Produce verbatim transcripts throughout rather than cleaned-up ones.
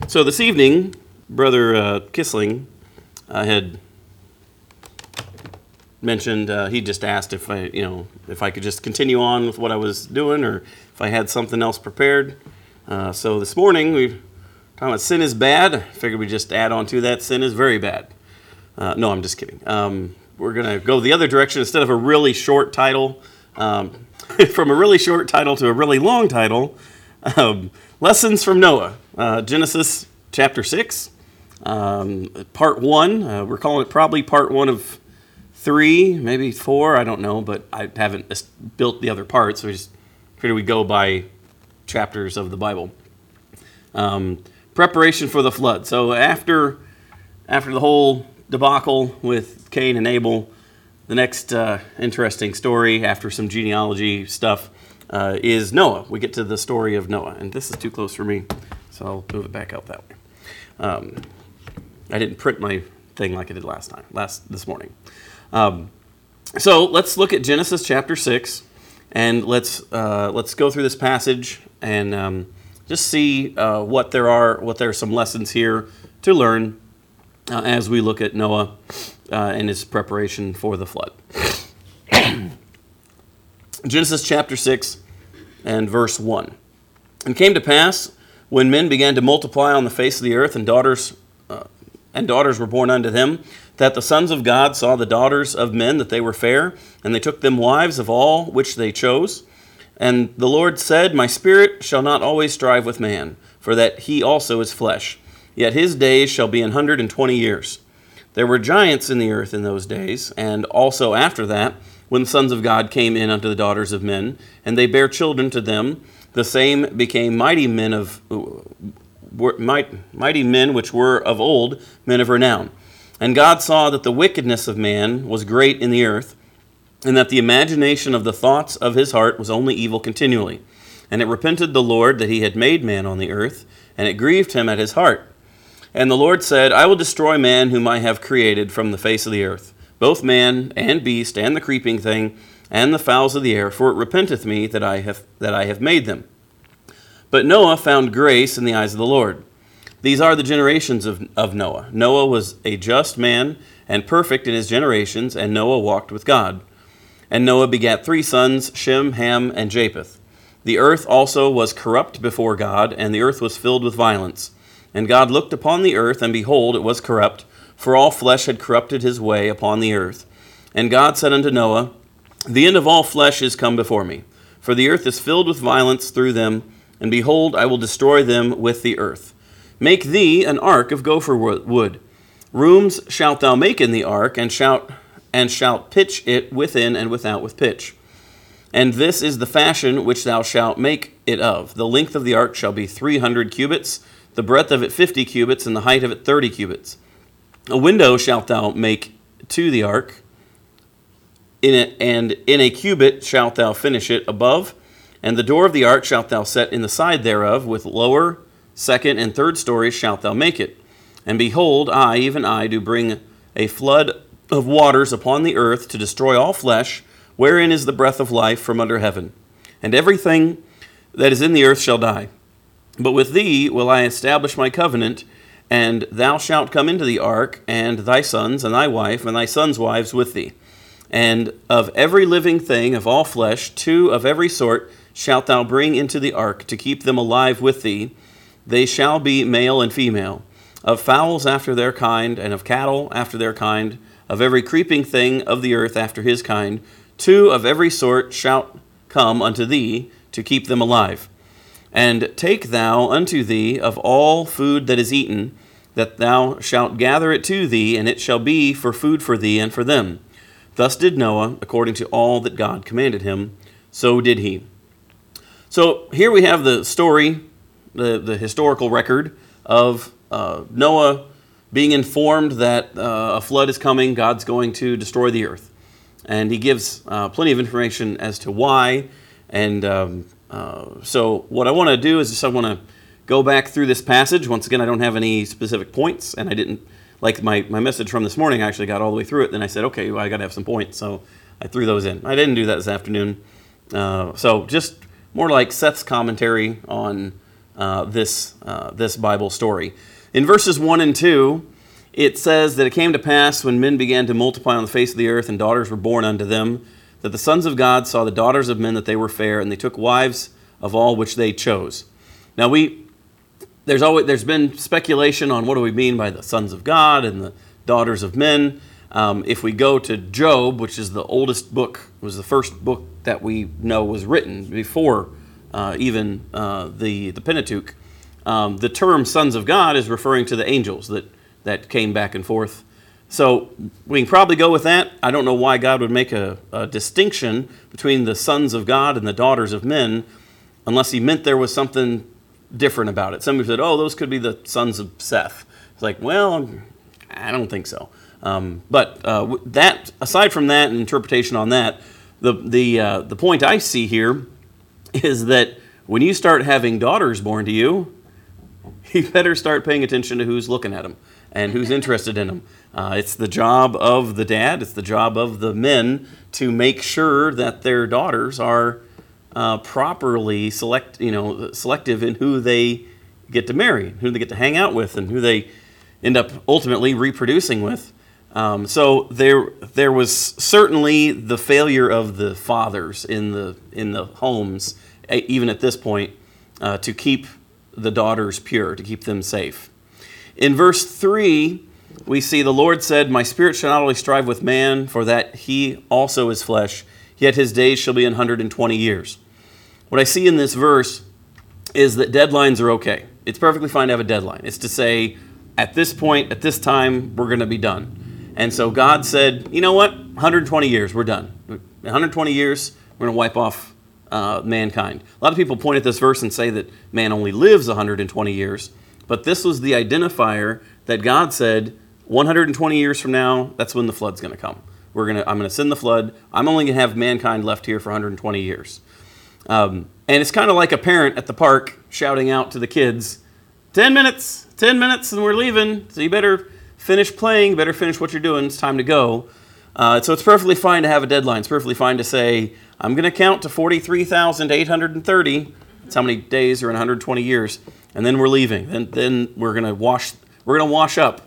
So this evening, Brother uh, Kissling uh, had mentioned, uh, he just asked if I, you know, if I could just continue on with what I was doing or if I had something else prepared. Uh, so this morning, we were talking about sin is bad. I figured we'd just add on to that, sin is very bad. Uh, no, I'm just kidding. Um, we're going to go the other direction. Instead of a really short title, um, from a really short title to a really long title, um, Lessons from Noah, uh, Genesis chapter six, um, part one. Uh, we're calling it probably part one of three, maybe four, I don't know, but I haven't built the other parts, so we just figured we go by chapters of the Bible. Um, preparation for the flood. So after after the whole debacle with Cain and Abel, the next uh, interesting story after some genealogy stuff uh, is Noah. We get to the story of Noah, and this is too close for me, so I'll move it back out that way. Um, I didn't print my thing like I did last time, last this morning. Um, so let's look at Genesis chapter six, and let's uh, let's go through this passage and um, just see uh, what there are, what there are some lessons here to learn uh, as we look at Noah uh, and his preparation for the flood. Genesis chapter six and verse one. And it came to pass, when men began to multiply on the face of the earth, and daughters uh, and daughters were born unto them, that the sons of God saw the daughters of men, that they were fair, and they took them wives of all which they chose. And the Lord said, My spirit shall not always strive with man, for that he also is flesh. Yet his days shall be an hundred and twenty years. There were giants in the earth in those days, and also after that, when the sons of God came in unto the daughters of men, and they bare children to them, the same became mighty men of might, mighty men which were of old, men of renown. And God saw that the wickedness of man was great in the earth, and that the imagination of the thoughts of his heart was only evil continually. And it repented the Lord that he had made man on the earth, and it grieved him at his heart. And the Lord said, I will destroy man whom I have created from the face of the earth, both man and beast, and the creeping thing, and the fowls of the air, for it repenteth me that I have that I have made them. But Noah found grace in the eyes of the Lord. These are the generations of, of Noah. Noah was a just man and perfect in his generations, and Noah walked with God. And Noah begat three sons, Shem, Ham, and Japheth. The earth also was corrupt before God, and the earth was filled with violence. And God looked upon the earth, and behold, it was corrupt, for all flesh had corrupted his way upon the earth. And God said unto Noah, The end of all flesh is come before me, for the earth is filled with violence through them, and behold, I will destroy them with the earth. Make thee an ark of gopher wood. Rooms shalt thou make in the ark, and shalt and shalt pitch it within and without with pitch. And this is the fashion which thou shalt make it of. The length of the ark shall be three hundred cubits, the breadth of it fifty cubits, and the height of it thirty cubits. A window shalt thou make to the ark, in it, and in a cubit shalt thou finish it above. And the door of the ark shalt thou set in the side thereof, with lower, second, and third stories shalt thou make it. And behold, I, even I, do bring a flood of waters upon the earth to destroy all flesh, wherein is the breath of life from under heaven. And everything that is in the earth shall die. But with thee will I establish my covenant, and thou shalt come into the ark, and thy sons, and thy wife, and thy sons' wives with thee. And of every living thing of all flesh, two of every sort shalt thou bring into the ark, to keep them alive with thee. They shall be male and female, of fowls after their kind, and of cattle after their kind, of every creeping thing of the earth after his kind. Two of every sort shalt come unto thee, to keep them alive. And take thou unto thee of all food that is eaten, that thou shalt gather it to thee, and it shall be for food for thee and for them. Thus did Noah, according to all that God commanded him, so did he. So here we have the story, the, the historical record of uh, Noah being informed that uh, a flood is coming, God's going to destroy the earth. And he gives uh, plenty of information as to why. And um, uh, so what I want to do is just I want to go back through this passage. Once again, I don't have any specific points, and I didn't, like my, my message from this morning, I actually got all the way through it. Then I said, okay, well, I got to have some points. So I threw those in. I didn't do that this afternoon. Uh, so just more like Seth's commentary on uh, this uh, this Bible story. In verses one and two, it says that it came to pass when men began to multiply on the face of the earth and daughters were born unto them, that the sons of God saw the daughters of men that they were fair, and they took wives of all which they chose. Now we, there's always there's been speculation on what do we mean by the sons of God and the daughters of men. Um, if we go to Job, which is the oldest book, was the first book that we know was written before uh, even uh, the the Pentateuch, um, the term sons of God is referring to the angels that that came back and forth. So we can probably go with that. I don't know why God would make a, a distinction between the sons of God and the daughters of men, unless he meant there was something different about it. Somebody said, oh, those could be the sons of Seth. It's like, well, I don't think so. Um, but uh, that, aside from that and interpretation on that, the the uh, the point I see here is that when you start having daughters born to you, you better start paying attention to who's looking at them and who's interested in them. Uh, it's the job of the dad, it's the job of the men to make sure that their daughters are uh, properly select, you know, selective in who they get to marry, who they get to hang out with, and who they end up ultimately reproducing with. Um, so there, there was certainly the failure of the fathers in the in the homes, even at this point, uh, to keep the daughters pure, to keep them safe. In verse three, we see the Lord said, "My spirit shall not always strive with man, for that he also is flesh. Yet his days shall be an hundred and twenty years." What I see in this verse is that deadlines are okay. It's perfectly fine to have a deadline. It's to say, at this point, at this time, we're going to be done. And so God said, you know what, one hundred twenty years, we're done. one hundred twenty years, we're going to wipe off uh, mankind. A lot of people point at this verse and say that man only lives one hundred twenty years. But this was the identifier that God said, one hundred twenty years from now, that's when the flood's going to come. We're going to, I'm going to send the flood. I'm only going to have mankind left here for one hundred twenty years. Um, and it's kind of like a parent at the park shouting out to the kids, ten minutes, ten minutes, and we're leaving. So you better finish playing, you better finish what you're doing. It's time to go. Uh, so it's perfectly fine to have a deadline. It's perfectly fine to say, I'm going to count to forty-three thousand eight hundred thirty. That's how many days are in one hundred twenty years. And then we're leaving. Then, then we're going to wash, we're going to wash up.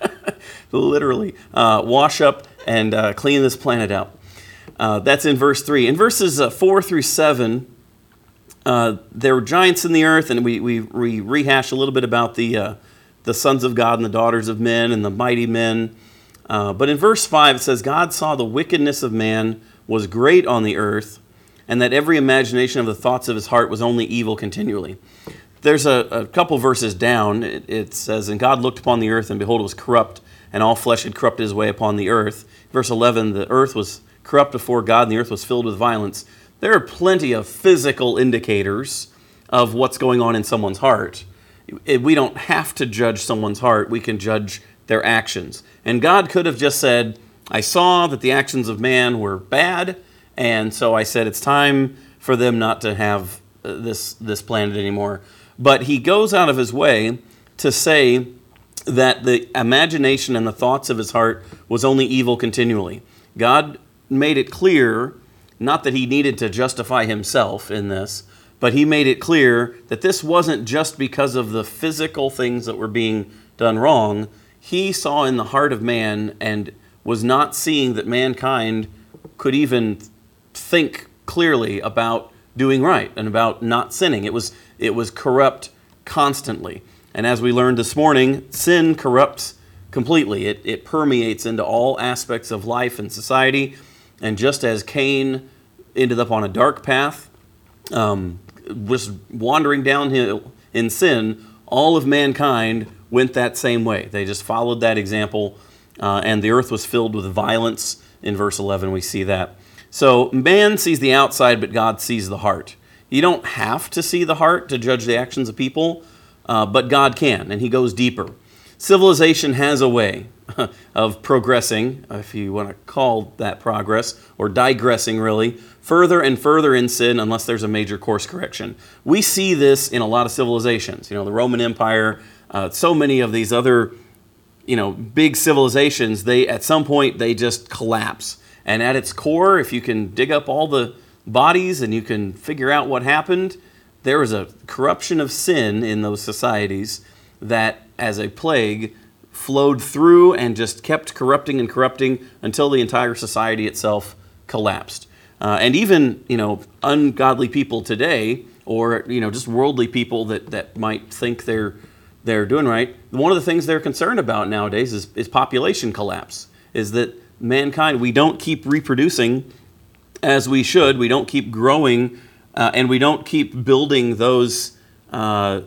Literally. Uh, wash up and uh, clean this planet out. Uh, that's in verse three. In verses uh, four through seven, uh, there were giants in the earth, and we, we, we rehash a little bit about the uh, the sons of God and the daughters of men and the mighty men. Uh, but in verse five, it says, God saw the wickedness of man was great on the earth, and that every imagination of the thoughts of his heart was only evil continually. There's a, a couple verses down. It, it says, and God looked upon the earth, and behold, it was corrupt, and all flesh had corrupted his way upon the earth. Verse eleven, the earth was corrupt before God, and the earth was filled with violence. There are plenty of physical indicators of what's going on in someone's heart. We don't have to judge someone's heart. We can judge their actions. And God could have just said, I saw that the actions of man were bad, and so I said it's time for them not to have this, this planet anymore. But he goes out of his way to say that the imagination and the thoughts of his heart was only evil continually. God made it clear, not that he needed to justify himself in this, but he made it clear that this wasn't just because of the physical things that were being done wrong. He saw in the heart of man and was not seeing that mankind could even think clearly about doing right and about not sinning. It was, it was corrupt constantly. And as we learned this morning, sin corrupts completely. It, it permeates into all aspects of life and society. And just as Cain ended up on a dark path, um, was wandering downhill in sin, all of mankind went that same way. They just followed that example, uh, and the earth was filled with violence. In verse eleven, we see that. So man sees the outside, but God sees the heart. You don't have to see the heart to judge the actions of people, uh, but God can, and he goes deeper. Civilization has a way of progressing, if you want to call that progress, or digressing really, further and further in sin unless there's a major course correction. We see this in a lot of civilizations. You know, the Roman Empire, uh, so many of these other, you know, big civilizations, they at some point they just collapse. And at its core, if you can dig up all the bodies and you can figure out what happened, there was a corruption of sin in those societies that, as a plague, flowed through and just kept corrupting and corrupting until the entire society itself collapsed. Uh, and even, you know, ungodly people today, or, you know, just worldly people that, that might think they're they're doing right, one of the things they're concerned about nowadays is, is population collapse, is that mankind, we don't keep reproducing as we should, we don't keep growing, uh, and we don't keep building those uh,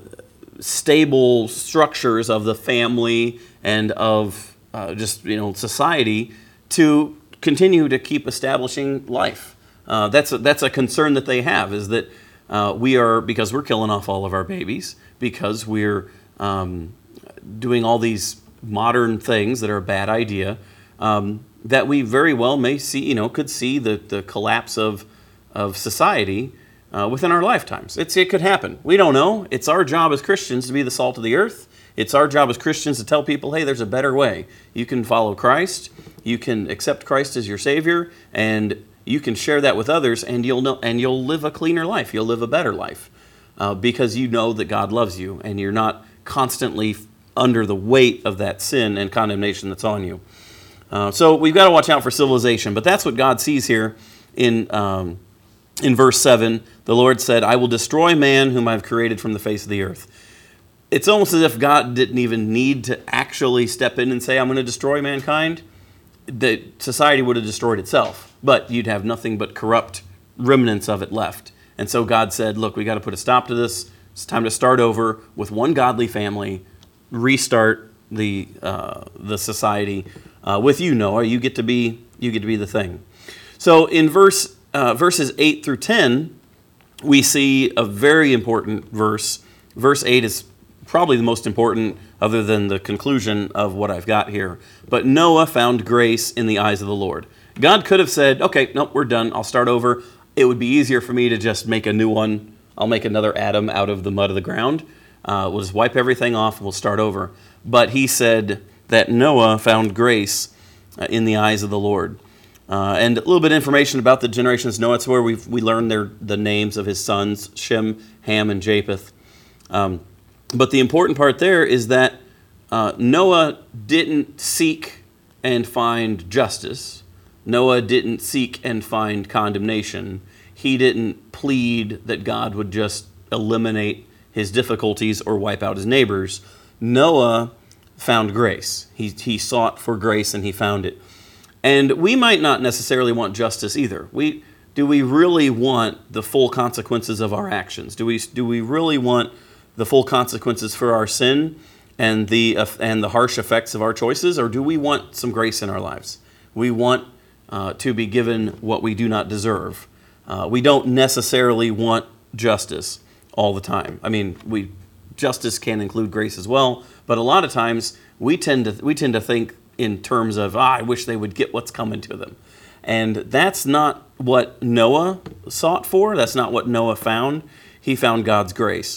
stable structures of the family and of uh, just, you know, society to continue to keep establishing life. Uh, that's a, that's a concern that they have, is that uh, we are, because we're killing off all of our babies, because we're um, doing all these modern things that are a bad idea, um, that we very well may see, you know, could see the, the collapse of of society uh, within our lifetimes. It's it could happen. We don't know. It's our job as Christians to be the salt of the earth. It's our job as Christians to tell people, hey, there's a better way. You can follow Christ. You can accept Christ as your Savior, and you can share that with others, and you'll know, and you'll live a cleaner life. You'll live a better life uh, because you know that God loves you, and you're not constantly under the weight of that sin and condemnation that's on you. Uh, so we've got to watch out for civilization, but that's what God sees here in um, in verse seven. The Lord said, I will destroy man whom I've created from the face of the earth. It's almost as if God didn't even need to actually step in and say, I'm going to destroy mankind. The society would have destroyed itself, but you'd have nothing but corrupt remnants of it left. And so God said, look, we got to put a stop to this. It's time to start over with one godly family, restart the uh, the society. Uh, with you, Noah, you get to be you get to be the thing. So in verse uh, verses eight through ten, we see a very important verse. Verse eight is probably the most important, other than the conclusion of what I've got here. But Noah found grace in the eyes of the Lord. God could have said, "Okay, nope, we're done. I'll start over. It would be easier for me to just make a new one. I'll make another Adam out of the mud of the ground. Uh, we'll just wipe everything off. And we'll start over." But he said that Noah found grace uh, in the eyes of the Lord. Uh, and a little bit of information about the generations of Noah. It's where we we learn their the names of his sons, Shem, Ham, and Japheth. Um, but the important part there is that uh, Noah didn't seek and find justice. Noah didn't seek and find condemnation. He didn't plead that God would just eliminate his difficulties or wipe out his neighbors. Noah found grace. He, he sought for grace and he found it. And we might not necessarily want justice either. We do we really want the full consequences of our actions? Do we do we really want the full consequences for our sin and the uh, and the harsh effects of our choices, or do we want some grace in our lives? We want uh, to be given what we do not deserve. Uh, we don't necessarily want justice all the time. I mean, we justice can include grace as well, but a lot of times we tend to we tend to think in terms of, ah, I wish they would get what's coming to them. And that's not what Noah sought for. That's not what Noah found. He found God's grace.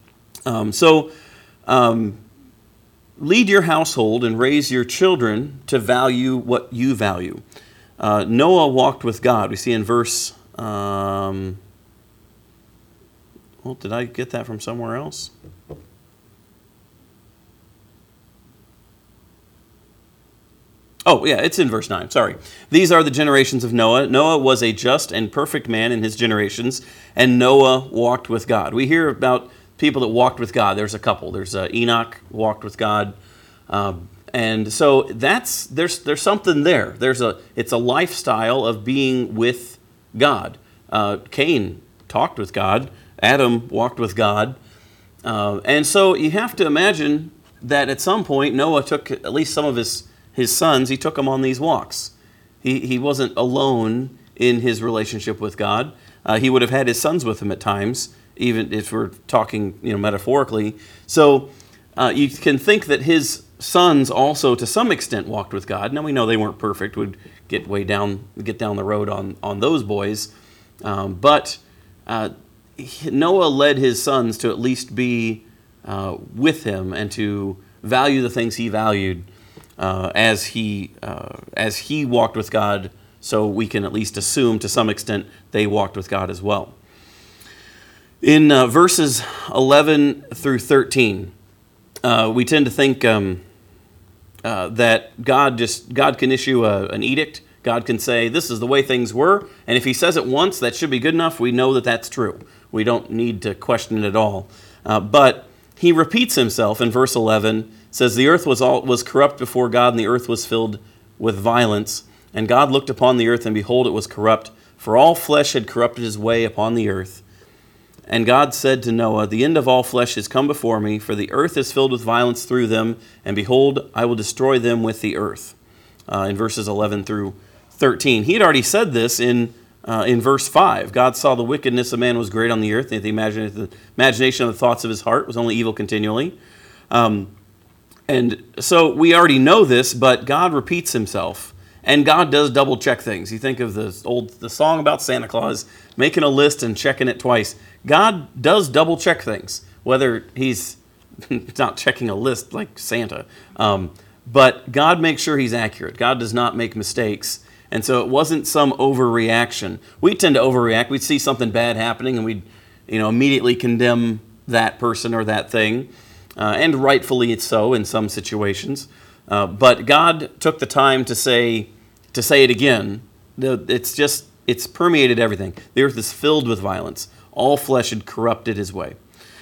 Um, so um, lead your household and raise your children to value what you value. Uh, Noah walked with God. We see in verse... Um, well, did I get that from somewhere else? Oh, yeah, it's in verse nine. Sorry. These are the generations of Noah. Noah was a just and perfect man in his generations, and Noah walked with God. We hear about people that walked with God. There's a couple. There's uh, Enoch walked with God. Um, and so that's there's there's something there. There's a it's a lifestyle of being with God. Uh, Cain talked with God. Adam walked with God. Uh, and so you have to imagine that at some point Noah took at least some of his His sons, he took them on these walks. He he wasn't alone in his relationship with God. Uh, he would have had his sons with him at times, even if we're talking, you know, metaphorically. So uh, you can think that his sons also, to some extent, walked with God. Now we know they weren't perfect; would get way down, get down the road on on those boys. Um, but uh, Noah led his sons to at least be uh, with him and to value the things he valued. Uh, as he uh, as he walked with God, so we can at least assume to some extent they walked with God as well. In uh, verses eleven through thirteen, uh, we tend to think um, uh, that God just God can issue a, an edict. God can say, this is the way things were, and if he says it once, that should be good enough. We know that that's true. We don't need to question it at all. Uh, but he repeats himself in verse eleven, says, the earth was all was corrupt before God, and the earth was filled with violence. And God looked upon the earth, and behold, it was corrupt, for all flesh had corrupted his way upon the earth. And God said to Noah, the end of all flesh is come before me, for the earth is filled with violence through them, and behold, I will destroy them with the earth. Uh, in verses eleven through thirteen. He had already said this in uh, in verse five. God saw the wickedness of man was great on the earth, and the imagination, the imagination of the thoughts of his heart was only evil continually. Um, and so we already know this, but God repeats himself. And God does double check things. You think of the old the song about Santa Claus, making a list and checking it twice. God does double check things, whether he's not checking a list like Santa. Um, but God makes sure he's accurate. God does not make mistakes. And so it wasn't some overreaction. We tend to overreact. We'd see something bad happening and we'd you know, immediately condemn that person or that thing. Uh, and rightfully it's so in some situations. Uh, but God took the time to say, to say it again. It's just, it's permeated everything. The earth is filled with violence. All flesh had corrupted his way.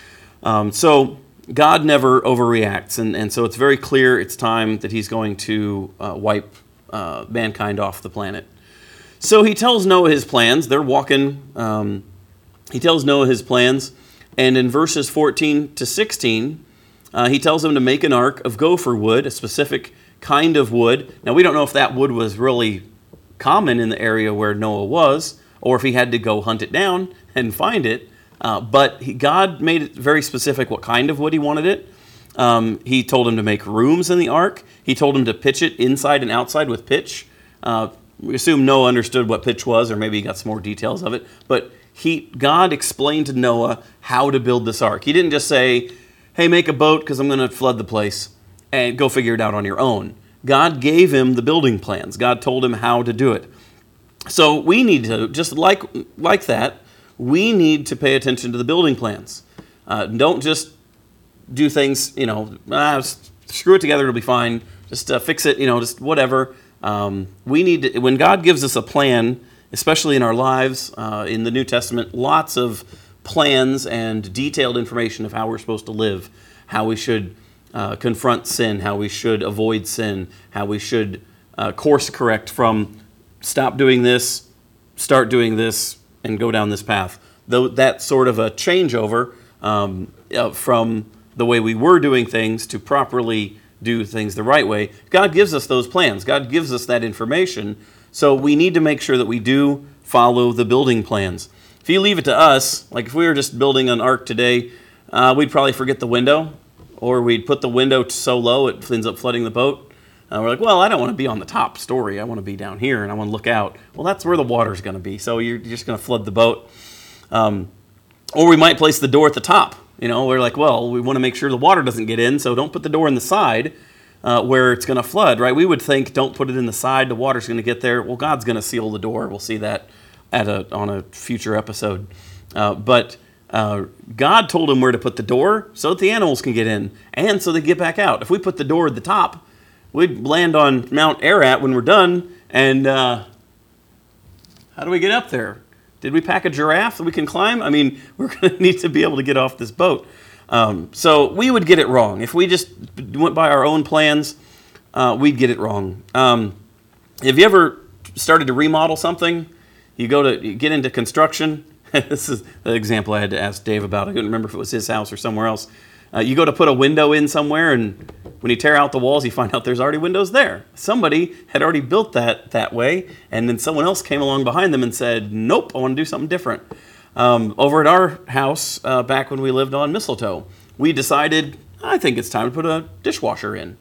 Um, so God never overreacts. And, and so it's very clear it's time that he's going to uh, wipe uh, mankind off the planet. So he tells Noah his plans. They're walking. Um, he tells Noah his plans. And in verses fourteen to sixteen, Uh, he tells him to make an ark of gopher wood, a specific kind of wood. Now, we don't know if that wood was really common in the area where Noah was, or if he had to go hunt it down and find it. Uh, but he, God made it very specific what kind of wood he wanted it. Um, he told him to make rooms in the ark. He told him to pitch it inside and outside with pitch. Uh, we assume Noah understood what pitch was, or maybe he got some more details of it. But he, God explained to Noah how to build this ark. He didn't just say, hey, make a boat because I'm going to flood the place and go figure it out on your own. God gave him the building plans. God told him how to do it. So we need to, just like like that, we need to pay attention to the building plans. Uh, don't just do things, you know, ah, screw it together, it'll be fine. Just uh, fix it, you know, just whatever. Um, we need to, when God gives us a plan, especially in our lives, uh, in the New Testament, lots of plans and detailed information of how we're supposed to live, how we should uh, confront sin, how we should avoid sin, how we should uh, course correct from stop doing this, start doing this, and go down this path. Though that sort of a changeover um, uh, from the way we were doing things to properly do things the right way, God gives us those plans. God gives us that information. So we need to make sure that we do follow the building plans. If you leave it to us, like if we were just building an ark today, uh, we'd probably forget the window, or we'd put the window so low it ends up flooding the boat. Uh, we're like, well, I don't want to be on the top story. I want to be down here, and I want to look out. Well, that's where the water's going to be, so you're just going to flood the boat. Um, or we might place the door at the top. You know, we're like, well, we want to make sure the water doesn't get in, so don't put the door in the side uh, where it's going to flood, right? We would think, don't put it in the side. The water's going to get there. Well, God's going to seal the door. We'll see that at a on a future episode. Uh, but uh, God told him where to put the door so that the animals can get in and so they get back out. If we put the door at the top, we'd land on Mount Ararat when we're done. And uh, how do we get up there? Did we pack a giraffe that we can climb? I mean, we're going to need to be able to get off this boat. Um, so we would get it wrong. If we just went by our own plans, uh, we'd get it wrong. Um, have you ever started to remodel something? You go to you get into construction. This is the example I had to ask Dave about. I couldn't remember if it was his house or somewhere else. Uh, you go to put a window in somewhere, and when you tear out the walls, you find out there's already windows there. Somebody had already built that that way, and then someone else came along behind them and said, nope, I want to do something different. Um, over at our house, uh, back when we lived on Mistletoe, we decided, I think it's time to put a dishwasher in.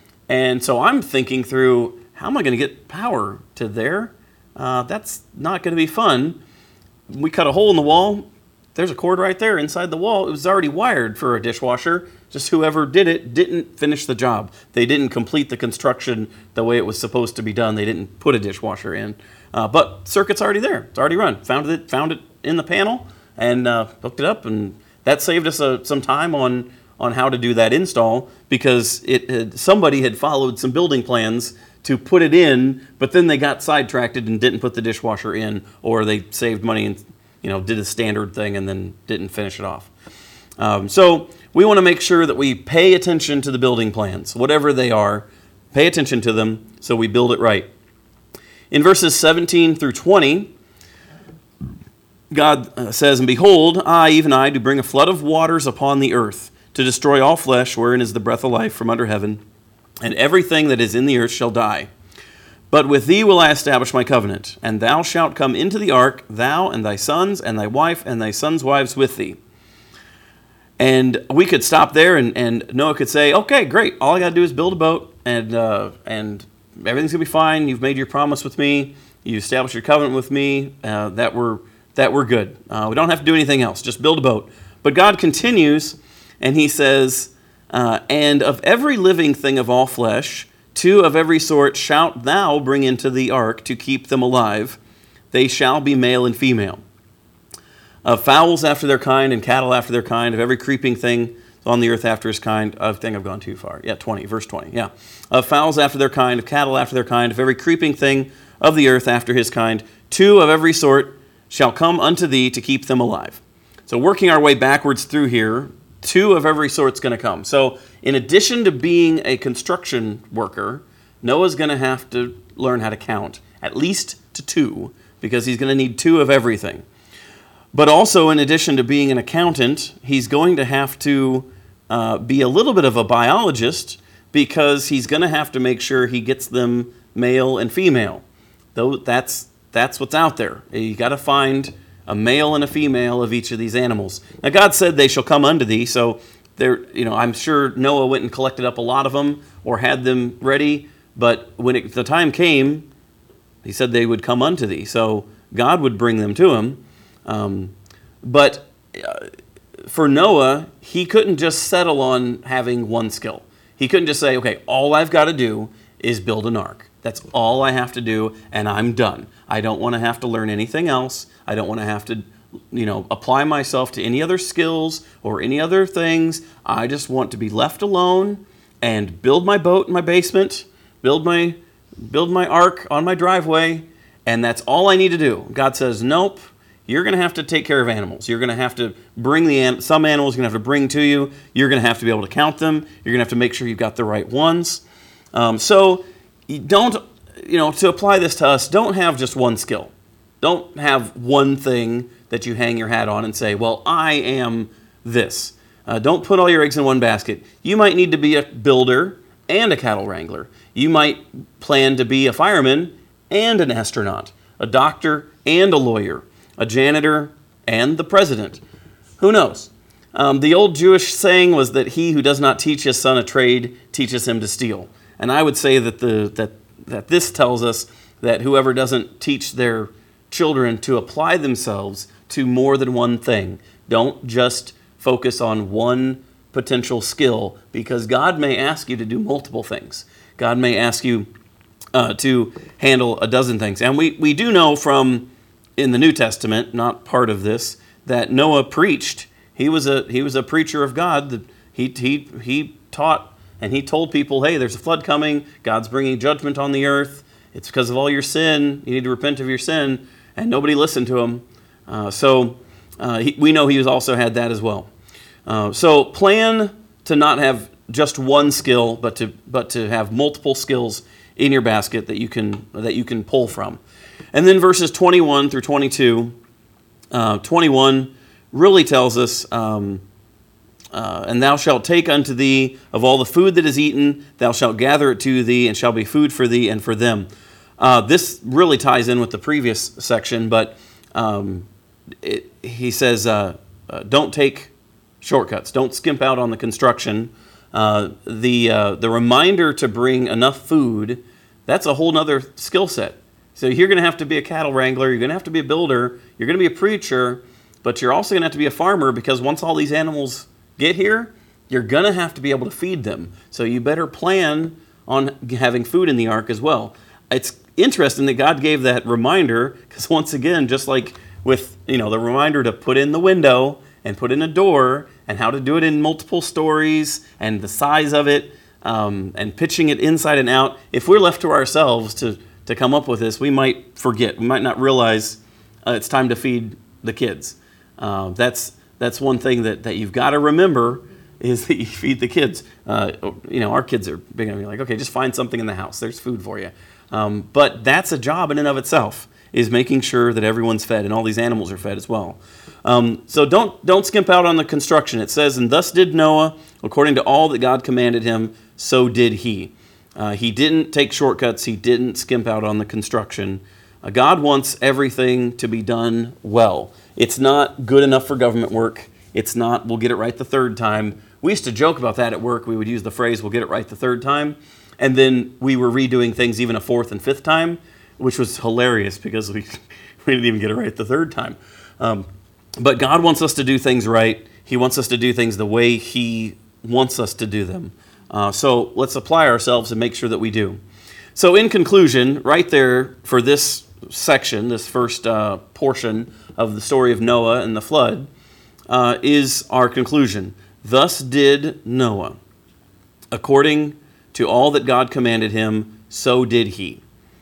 And so I'm thinking through, how am I going to get power to there? Uh, that's not going to be fun. We cut a hole in the wall. There's a cord right there inside the wall. It was already wired for a dishwasher. Just whoever did it didn't finish the job. They didn't complete the construction the way it was supposed to be done. They didn't put a dishwasher in. Uh, but circuit's already there. It's already run. Found it, found it in the panel. and uh, hooked it up, and that saved us uh, some time on on how to do that install, because it had, somebody had followed some building plans to put it in, but then they got sidetracked and didn't put the dishwasher in, or they saved money and you know did a standard thing and then didn't finish it off. Um, so we want to make sure that we pay attention to the building plans, whatever they are. Pay attention to them so we build it right. In verses seventeen through twenty, God uh, says, "And behold, I, even I, do bring a flood of waters upon the earth, to destroy all flesh, wherein is the breath of life from under heaven, and everything that is in the earth shall die. But with thee will I establish my covenant, and thou shalt come into the ark, thou and thy sons, and thy wife, and thy sons' wives with thee." And we could stop there, and, and Noah could say, okay, great, all I got to do is build a boat, and uh, and everything's going to be fine. You've made your promise with me. You established your covenant with me. Uh, that we're, that we're good. Uh, we don't have to do anything else. Just build a boat. But God continues, and he says, uh, "And of every living thing of all flesh, two of every sort shalt thou bring into the ark to keep them alive. They shall be male and female. Of fowls after their kind, and cattle after their kind, of every creeping thing on the earth after his kind." I think I've gone too far. Yeah, twenty, verse twenty. Yeah. "Of fowls after their kind, of cattle after their kind, of every creeping thing of the earth after his kind, two of every sort shall come unto thee to keep them alive." So working our way backwards through here, two of every sort's going to come. So in addition to being a construction worker, Noah's going to have to learn how to count, at least to two, because he's going to need two of everything. But also, in addition to being an accountant, he's going to have to uh, be a little bit of a biologist, because he's going to have to make sure he gets them male and female. Though that's that's what's out there. You got to find a male and a female of each of these animals. Now, God said they shall come unto thee, so there, you know, I'm sure Noah went and collected up a lot of them or had them ready. But when it, the time came, he said they would come unto thee. So God would bring them to him. Um, but uh, for Noah, he couldn't just settle on having one skill. He couldn't just say, okay, all I've got to do is build an ark. That's all I have to do, and I'm done. I don't want to have to learn anything else. I don't want to have to, you know, apply myself to any other skills or any other things. I just want to be left alone and build my boat in my basement, build my build my ark on my driveway, and that's all I need to do. God says, nope. You're going to have to take care of animals. You're going to have to bring the some animals. You're going to have to bring to you. You're going to have to be able to count them. You're going to have to make sure you've got the right ones. Um, so you don't, you know, to apply this to us, don't have just one skill. Don't have one thing that you hang your hat on and say, well, I am this. Uh, don't put all your eggs in one basket. You might need to be a builder and a cattle wrangler. You might plan to be a fireman and an astronaut, a doctor and a lawyer, a janitor and the president. Who knows? Um, the old Jewish saying was that he who does not teach his son a trade teaches him to steal. And I would say that the that that this tells us that whoever doesn't teach their children to apply themselves to more than one thing, don't just focus on one potential skill, because God may ask you to do multiple things. God may ask you uh, to handle a dozen things. And we, we do know from in the New Testament, not part of this, that Noah preached. He was a he was a preacher of God. That he he he taught and he told people, hey, there's a flood coming. God's bringing judgment on the earth. It's because of all your sin. You need to repent of your sin. And nobody listened to him. Uh, so uh, he, we know he was also had that as well. Uh, so plan to not have just one skill, but to but to have multiple skills in your basket that you can that you can pull from. And then verses twenty-one through twenty-two, uh, twenty-one really tells us, um, uh, and thou shalt take unto thee of all the food that is eaten, thou shalt gather it to thee, and shall be food for thee and for them. Uh, this really ties in with the previous section, but um, it, he says, uh, uh, don't take shortcuts. Don't skimp out on the construction. Uh, the uh, the reminder to bring enough food, that's a whole other skill set. So you're going to have to be a cattle wrangler, you're going to have to be a builder, you're going to be a preacher, but you're also going to have to be a farmer, because once all these animals get here, you're going to have to be able to feed them. So you better plan on having food in the ark as well. It's interesting that God gave that reminder, because once again, just like with, you know, the reminder to put in the window and put in a door and how to do it in multiple stories and the size of it um, and pitching it inside and out. If we're left to ourselves to, to come up with this, we might forget. We might not realize uh, it's time to feed the kids. Uh, that's that's one thing that, that you've got to remember is that you feed the kids. Uh, you know, our kids are big enough to be like, okay, just find something in the house. There's food for you. Um, but that's a job in and of itself, is making sure that everyone's fed and all these animals are fed as well. Um, so don't don't skimp out on the construction. It says, and thus did Noah, according to all that God commanded him, so did he. Uh, he didn't take shortcuts. He didn't skimp out on the construction. Uh, God wants everything to be done well. It's not good enough for government work. It's not, we'll get it right the third time. We used to joke about that at work. We would use the phrase, we'll get it right the third time. And then we were redoing things even a fourth and fifth time, which was hilarious because we, we didn't even get it right the third time. Um, but God wants us to do things right. He wants us to do things the way He wants us to do them. Uh, so let's apply ourselves and make sure that we do. So in conclusion, right there for this section, this first uh, portion of the story of Noah and the flood, uh, is our conclusion. Thus did Noah. According to all that God commanded him, so did he.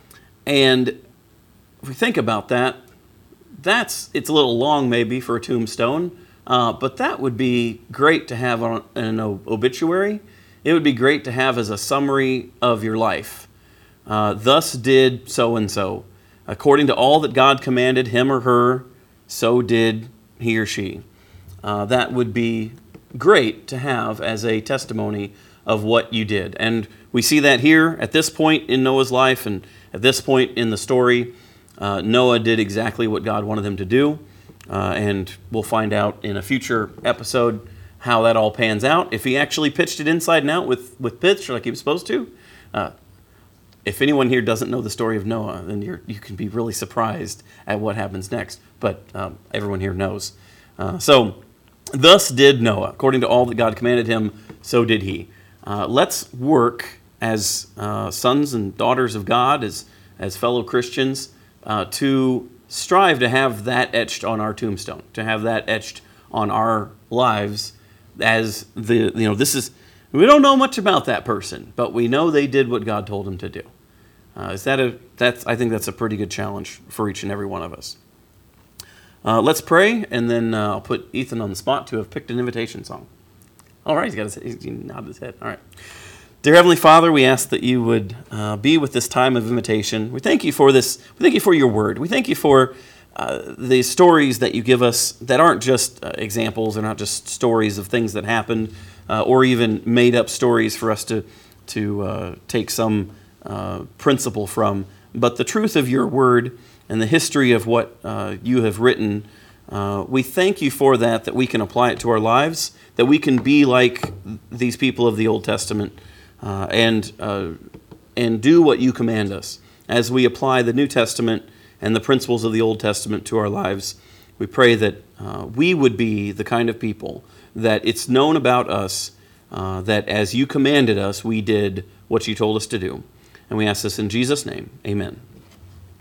And if we think about that, that's it's a little long maybe for a tombstone, uh, but that would be great to have on an obituary. It would be great to have as a summary of your life. Uh, Thus did so-and-so. According to all that God commanded him or her, so did he or she. Uh, that would be great to have as a testimony of what you did. And we see that here at this point in Noah's life and at this point in the story. Uh, Noah did exactly what God wanted him to do. Uh, and we'll find out in a future episode how that all pans out. If he actually pitched it inside and out with, with pitch like he was supposed to. Uh, if anyone here doesn't know the story of Noah, then you're, you can be really surprised at what happens next. But um, everyone here knows. Uh, so, thus did Noah. According to all that God commanded him, so did he. Uh, let's work as uh, sons and daughters of God, as, as fellow Christians, uh, to strive to have that etched on our tombstone, to have that etched on our lives as the, you know, this is, we don't know much about that person, but we know they did what God told them to do. Uh, is that a, that's, I think that's a pretty good challenge for each and every one of us. Uh, let's pray, and then uh, I'll put Ethan on the spot to have picked an invitation song. All right, he's got his, he's nodded his head. All right. Dear Heavenly Father, we ask that you would uh, be with this time of invitation. We thank you for this. We thank you for your word. We thank you for uh, the stories that you give us that aren't just uh, examples, they're not just stories of things that happened, uh, or even made up stories for us to, to uh, take some uh, principle from, but the truth of your word and the history of what uh, you have written. Uh, we thank you for that, that we can apply it to our lives, that we can be like these people of the Old Testament uh, and uh, and do what you command us. As we apply the New Testament and the principles of the Old Testament to our lives, we pray that uh, we would be the kind of people that it's known about us uh, that as you commanded us, we did what you told us to do. And we ask this in Jesus' name. Amen.